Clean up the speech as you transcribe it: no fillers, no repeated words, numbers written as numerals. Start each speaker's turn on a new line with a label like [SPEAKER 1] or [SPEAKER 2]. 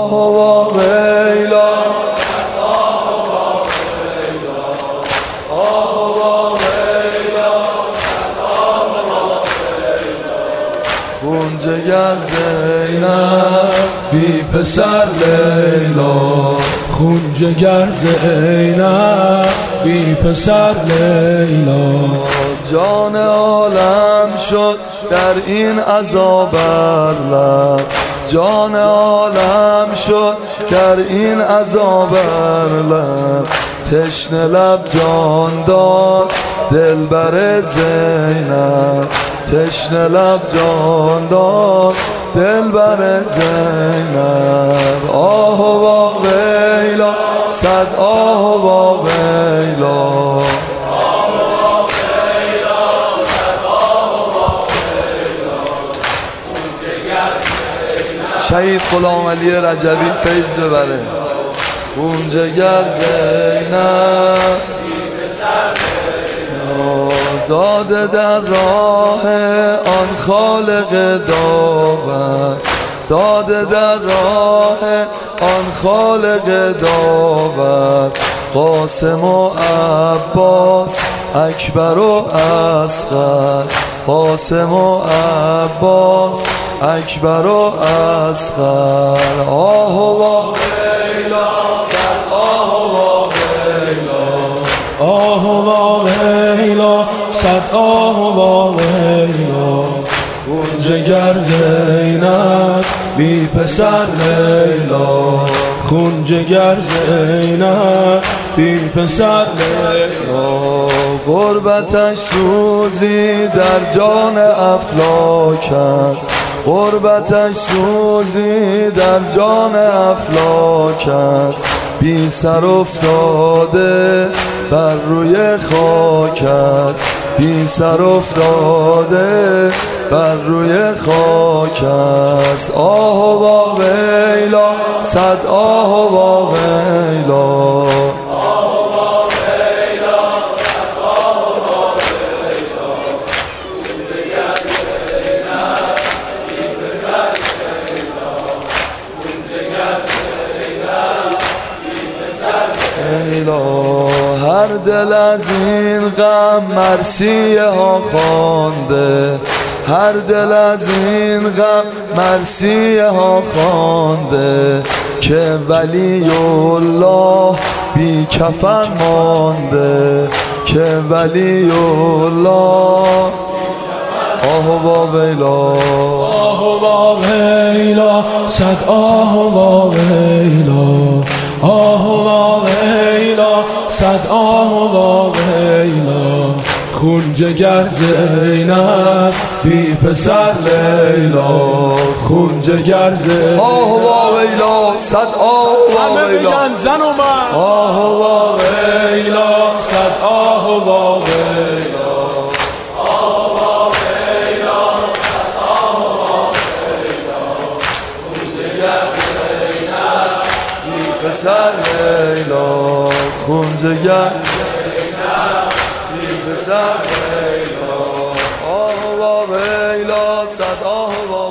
[SPEAKER 1] آه و ویلا خون جگر زینب بی پسر لیلا
[SPEAKER 2] خون جگر زینب بی پسر لیلا
[SPEAKER 1] جان عالم شد در این عذاب لب جان عالم شد در این عذاب لب تشنه لب جان داد دلبر زینب تشنه لب جان داد دلبر زینب آه و ویلا صد آه و ویلا شهید غلام علی رجبی فیض ببره خون جگر زینب داده در راه آن خالق داور داده در راه آن خالق داور قاسم و عباس اکبر و اصغر قاسم و عباس اکبر و اصغر آه و ویلا صد آه و ویلا
[SPEAKER 2] آه و ویلا صد آه و ویلا
[SPEAKER 1] خون
[SPEAKER 2] جگر زینب بی پسر لیلا خون جگر زینب بی پسر لیلا
[SPEAKER 1] غربتش سوزی در جان افلاک است غربتش سوزی در جان افلاک است بی سر افتاده بر روی خاک است بی سر افتاده بر روی خاک است آه و ویلا صد آه و ویلا هر دل از این غم مرثیه ها خوانده هر دل از این غم مرثیه ها خوانده که ولی الله بی کفن مانده که ولی الله آه و ویلا
[SPEAKER 2] آه و ویلا صد آه و ویلا آه و ویلا صد آه و ویلا خون جگر زینب بی پسر لیلا خون جگر زینب
[SPEAKER 1] آه و ویلا صد آه و
[SPEAKER 2] همه
[SPEAKER 1] ویلا
[SPEAKER 2] میگن زن و مرد
[SPEAKER 1] آه و
[SPEAKER 2] ویلا صد آه و ویلا
[SPEAKER 1] پسر لیلا خون جگر بی پسر لیلا آه و ویلا صد آه و